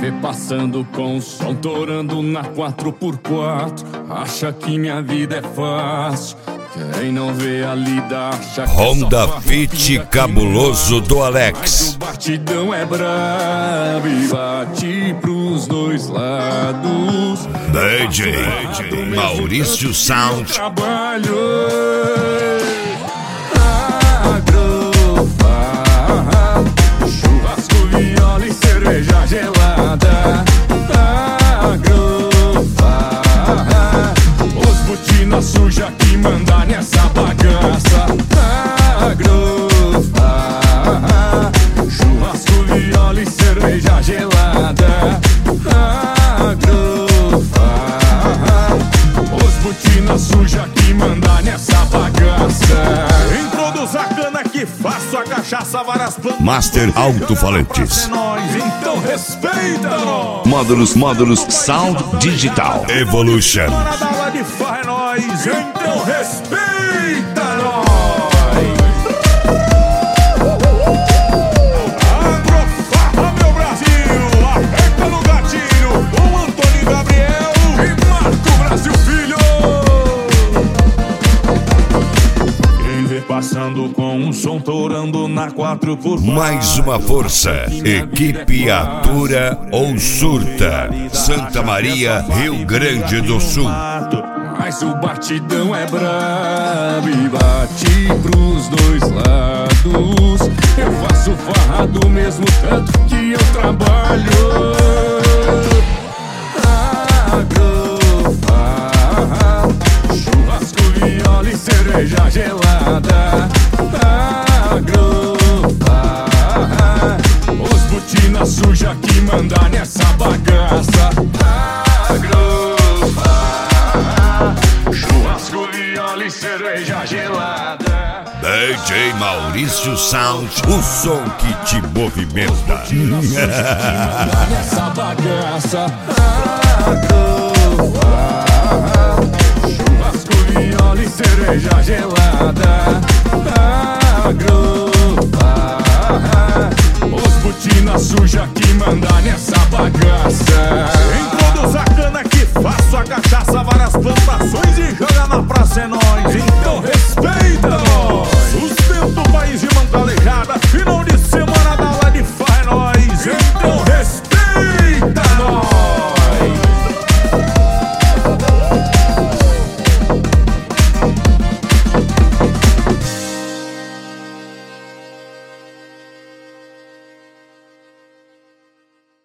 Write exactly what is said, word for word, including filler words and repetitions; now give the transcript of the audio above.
vê passando com o som torando na quatro por quatro. Acha que minha vida é fácil. Quem não vê a lida acha que Honda Fit cabuloso do Alex. Mas o batidão é brabo e bate pros dois lados. D J Maurício Sound. Trabalho. Churrasco, viola e cerveja gelada. Agrofarra. Os botina suja que manda nessa bagaça. Agrofarra. Churrasco, viola e cerveja gelada. Agrofarra. Os botina suja que manda nessa bagaça. Introduz a cana que faço a cachaça, várias plantas. Master Alto-Falantes. É nóis, então respeita nós. Módulos, módulos Sound Digital Evolution. Hora da aula de farra é nóis, então respeita nós. Agrofarra, meu Brasil, aperta no gatilho. Com Antônio Gabriel e Marco Brasil Filho. Quem vê passando com um som torando na quatro por quatro. Mais uma força. Equipe Atura ou Surta. Santa Maria, Rio Grande do Sul. Mas o batidão é brabo e bate pros dois lados. Eu faço farra do mesmo tanto que eu trabalho. Agrofarra. Churrasco, viola e cerveja gelada. Agrofarra. Os botina suja que manda nessa bagaça. Agrofarra. Churrasco, viola e cerveja gelada. D J Maurício Sound, o som que te movimenta. Nessa bagaça. Agrofarra. Churrasco, viola e cerveja gelada. Agrofarra. Os botina suja que manda nessa bagaça. Introduz a cana que faço a cachaça, várias plantações e joga na praça é nóis, então